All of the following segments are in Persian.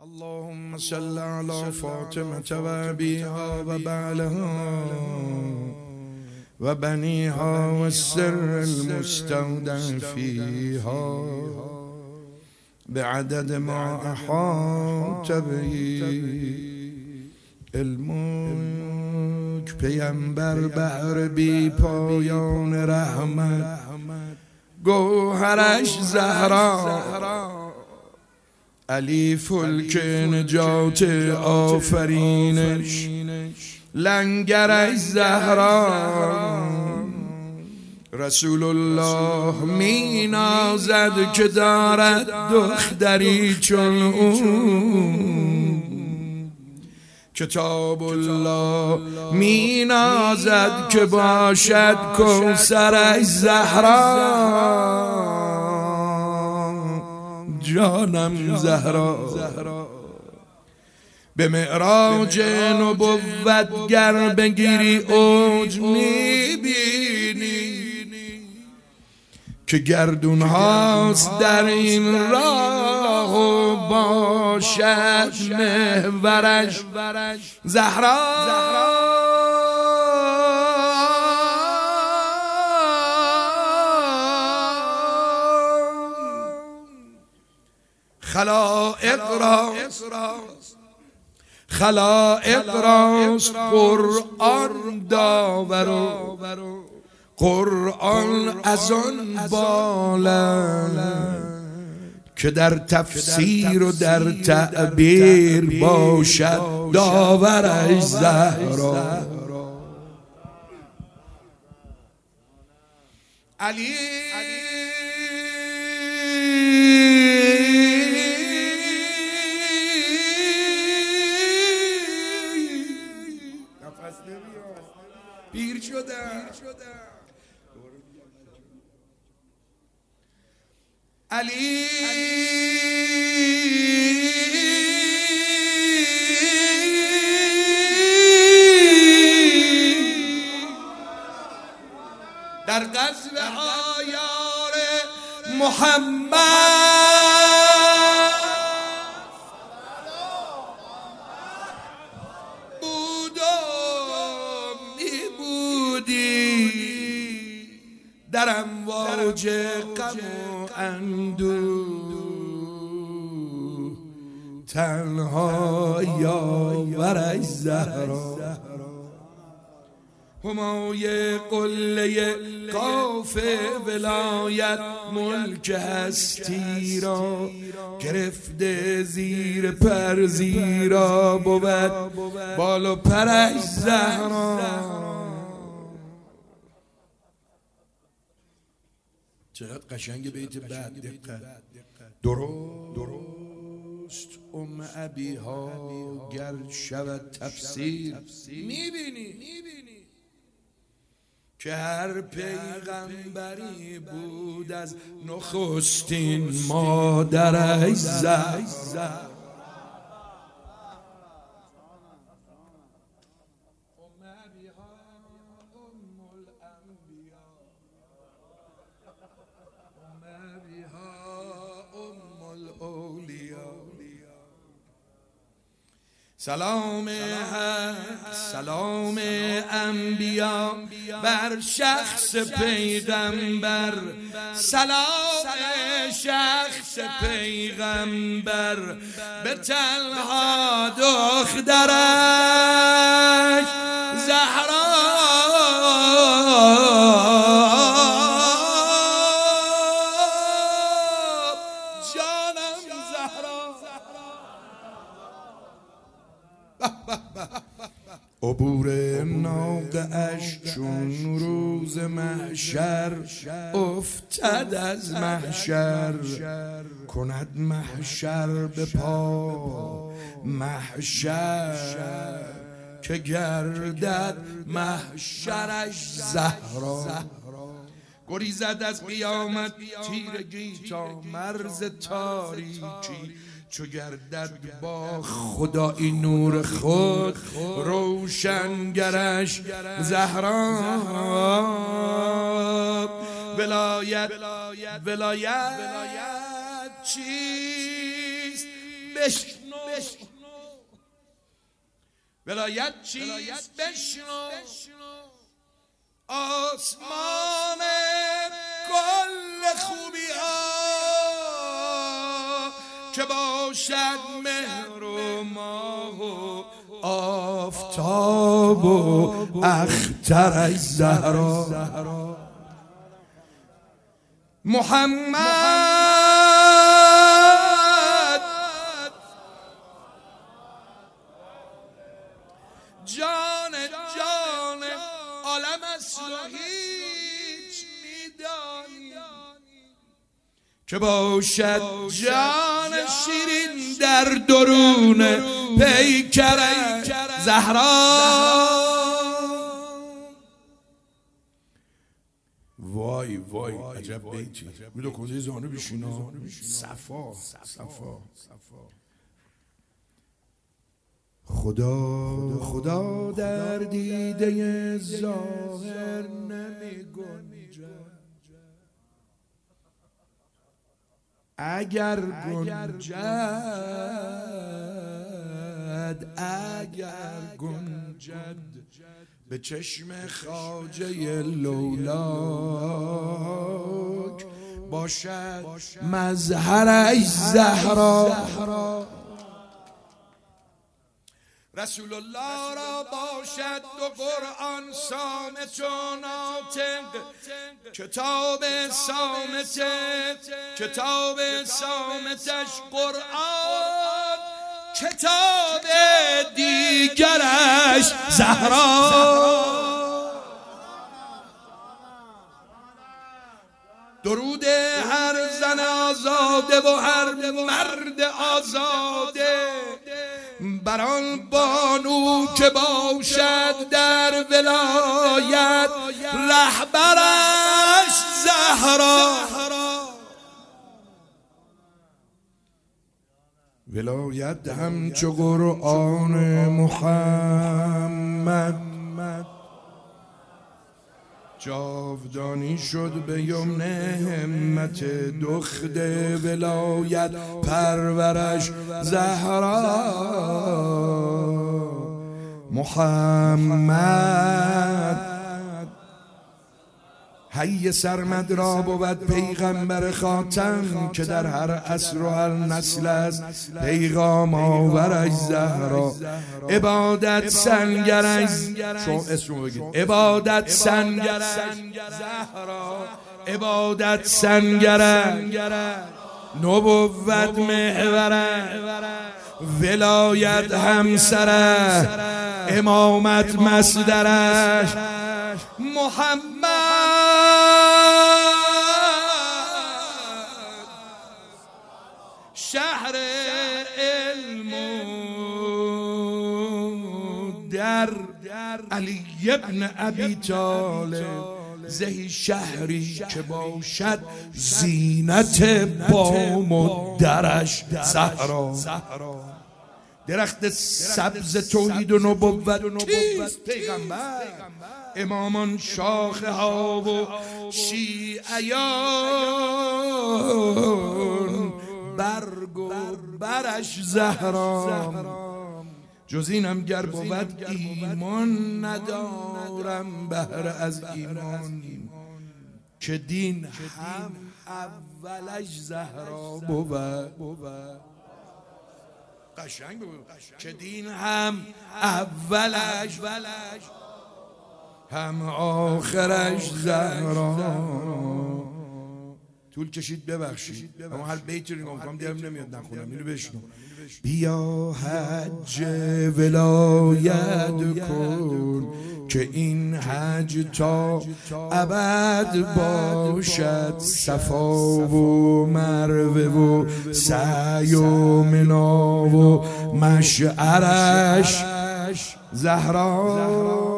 اللهم صل على فاطمة وأبيها وبعلها وبنيها والسر المستودع فيها بعدد ما أحاط به علمك. پیامبر بحر بی پایان رحمت، گوهرش زهرا، علی فلک نجات آفرینش، لنگرش زهرا. رسول الله می نازد که دارد دختری چون او، کتاب الله می نازد که باشد کوثرش زهرا. جانم زهرا، به معراج نبوت گر بگیری اوج میبینی که گردون هاست در این راه و باشد محورش زهرا. خلائق راست قرآن داور و قرآن از آن بالند که در تفسیر و در تعبیر باشد داورش زهرا. علی پیر شدم، علی در غزو آیار محمد در امواج غم و اندوه تنها یاورش زهرا. همای قله قاف ولایت ملک هستی را گرفته زیر پر زیرا بود بال و پرش زهرا. چقدر قشنگ بیت بعد، دقت. درست ابیها گر شود تفسیر میبینی که هر پیغمبری بود از نخستین مادرش زهرا. سلام حق، سلام انبیا بر شخص پیغمبر، سلام شخص پیغمبر به تنها دخترش زهرا. عبور ناقه اش چون روز محشر افتد از محشر، کند محشر به پا محشر که گردد محشرش زهرا. گریزد از قیامت تیرگی تا مرز تاریکی، چو گردد با خدایی نور خود روشنگرش زهرا. ولایت چیست؟ بشنو ولایت چیست بشنو، آسمان کل خوبی ها که باشد مهر و ماه و آفتاب و اخترش زهرا. محمد جان عالم است و هیچ میدانی که باشد جان شیرین در درون پیکر زهرا. وای وای عجب بیتی میدو کجای زانو بشینا صفا. خدا در دیده ظاهر نمی گنجد، اگر گنجد به چشم خواجه لولاک باشد مظهرش زهرا. رسول الله را باشد دو قرآن صامت و ناطق، کتاب صامتش قرآن، کتاب دیگرش زهرا. درود هر زن آزاده و هر مرد آزاده بر آن بانو که باشد در ولایت رهبرش زهرا. ولایت همچو قرآن محمد جاودانی شد به یمن همت دخت ولایت پرورش زهرا. محمد حی سرمد را بود پیغمبر خاتم که در هر عصر و هر نسل از پیغام آورش زهرا. عبادت سنگرش عبادت سنگرش زهرا، عبادت سنگرش نبوت محورش، ولایت همسرش، امامت مصدرش. محمد شهر علم در علی ابن ابی طالب زهی شهری که باشد زینت بام و درش زهرا. درخت سبز توحید و نبوت کیست؟ پیغمبر. امامان شاخه ها و شیعیان برگ و برش زهرا. جز اینم گر بود ایمان ندارم بهر از ایمان که دین هم اولش زهرا بود. قشنگ بود که دین هم اولش هم آخرش زهرا. طول کشید ببخشید اما هر بیتی رو نگاه کنم دلم نمیاد نخونم. اینو بشنو. بیا حج ولایت کن که این حج تا ابد باشد، صفا و مروه و سعی و منا و مشعرش زهرا.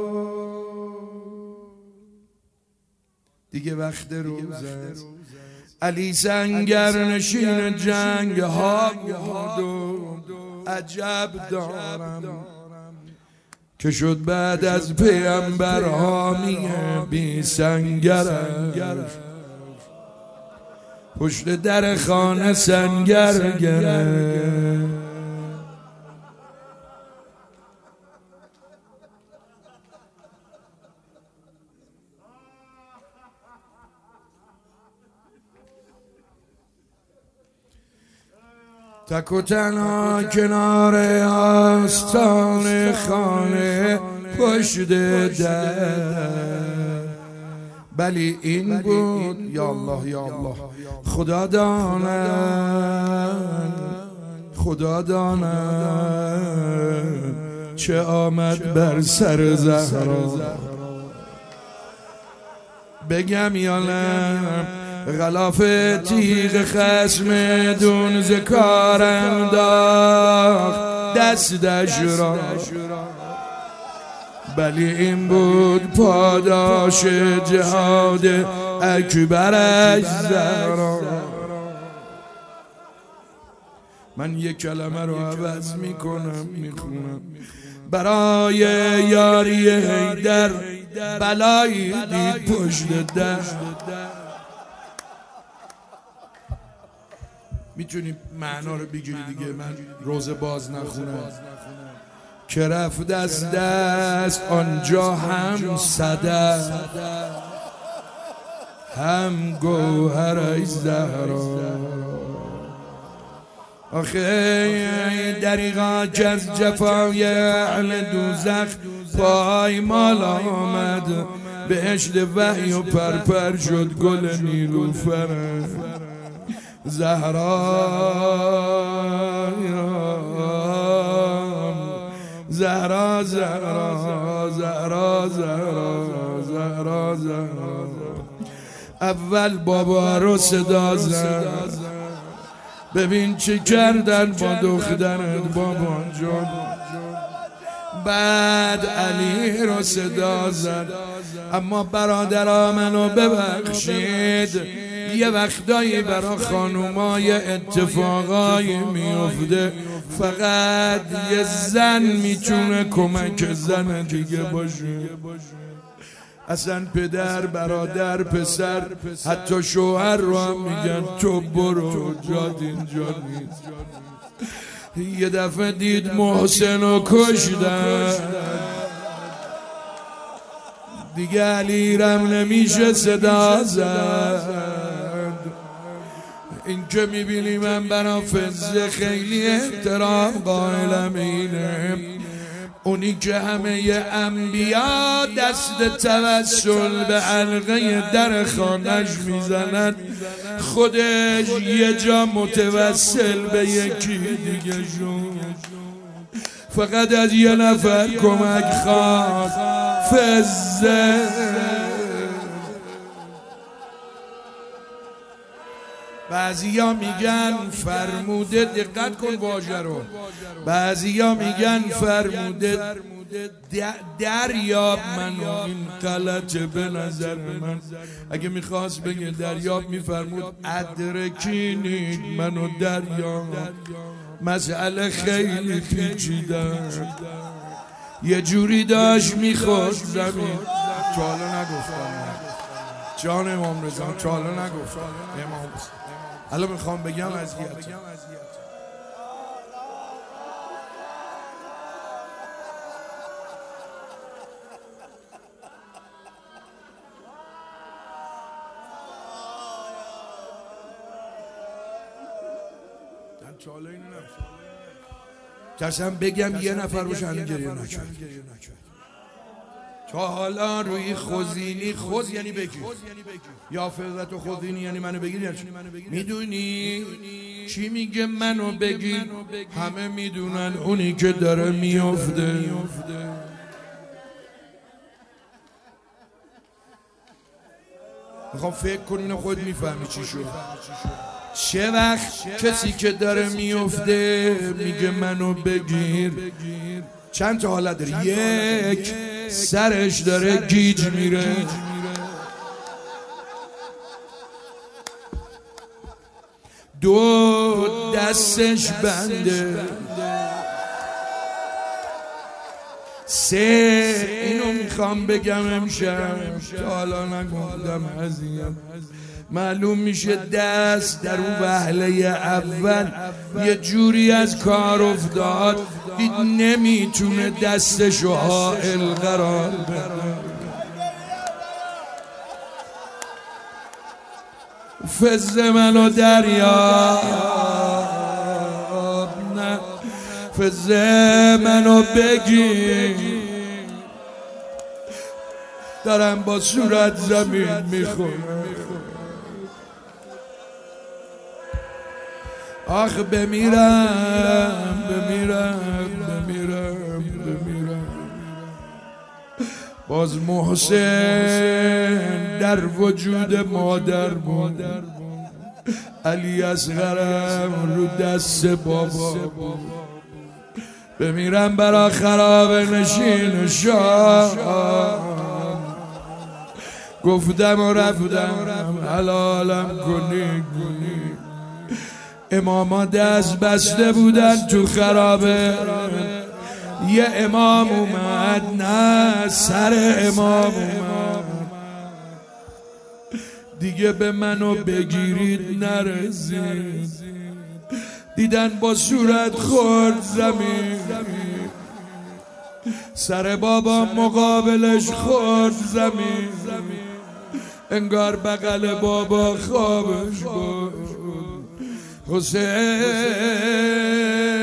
دیگه وقت روز است، علی سنگر نشین جنگ ها بود و عجب دارم که شد بعد از پیامبر حامی بی سنگرش. پشت در خانه سنگر گرفت تک و تنها کنار آستان خانه پشت در، بلی این بود یا الله یا الله. خدا داند خدا داند چه آمد بر سر زهرا. بگم یا نه غلاف تیغ خصم دون ز کار انداخت دستش را، بلی این بود پاداش جهاد اکبرش زهرا. من یک کلمه رو عوض میکنم میخونم. برای یاری حیدر بلایی دید پشت در. میتونی معنا رو بگیری دیگه، من روزه باز نخونم. که رفت از دست آنجا هم صدف هم گوهرش زهرا. آخه دریغا که از جفای اهل دوزخ پایمال آمد، بهشت وحی و پرپر شد گل نیلوفر زهرا. زهرا زهرا زهرا زهرا زهرا زهرا. اول بابا رو صدا زد، ببین چه کردن با دخترت بابا جان. بعد علی رو صدا زد، اما برادرها منو ببخشید، یه وقتایی برا خانومای اتفاقایی میفته، فقط یه زن میتونه کمک زن دیگه باشه. اصلا پدر، برادر، پسر، حتی شوهر رو هم میگن تو برو جاد اینجا نیست. یه دفعه دید محسن رو کشتن، دیگه علی رم نمیشه صدا زد. این که میبینی من برا فزه خیلی احترام قائلم اینه، اونی که همه انبیا دست توسل به حلقه در خانش میزنن، خودش یه جا متوسل به یکی دیگه شد. فقط از یه نفر کمک خواست، فزه. بعضیا میگن فرموده، دقت کن واژه رو، بعضیا میگن فرموده دریاب منو، این غلطه به نظر من. اگه میخواست بگه دریاب میفرمود ادرکینید منو دریاب. مسئله خیلی پیچیده، یه جوری داشت میخورد زمین. چالو نگفتم جان امام رضا، چالو نگفتم امام. الان میخوام بگم اذیت ترسم بگم یه نفر باشه همین گریه نکرد. تا حالا روی خوزینی، خوز یعنی بگیر، یا فضلت و خوزینی یعنی منو بگیر. یعنی میدونی چی میگه منو بگیر؟ همه میدونن اونی که داره میفته. میخوام فکر کنین خود میفهمی چی شد. چه وقت کسی که داره میفته میگه منو بگیر، چند تا حالت داره. یک، سرش داره گیج میره. دو، دستش بنده. سه، اینو میخوام بگم امشب تا حالا نگفتم، اذیت معلوم میشه دست در اون وهله اول یه جوری از کار افتاد، دید نمیتونه دستشو حائل قرار بده. فز منو دریا حافظ منو بگیر، دارم با صورت زمین میخورم. آخ بمیرم بمیرم بمیرم بمیرم. باز محسن در وجود مادر بود، علی اصغرم رو دست بابا. بمیرم برا خراب نشین شام، گفتم و رفتم حلالم کنی. اماما دست بسته بودن تو خرابه، یه امام اومد، نه سر امام اومد، دیگه به منو بگیرید نرسید. دیدن با صورت خورد زمین، سر بابا مقابلش خورد زمین، انگار بغل بابا خوابش بود. حسین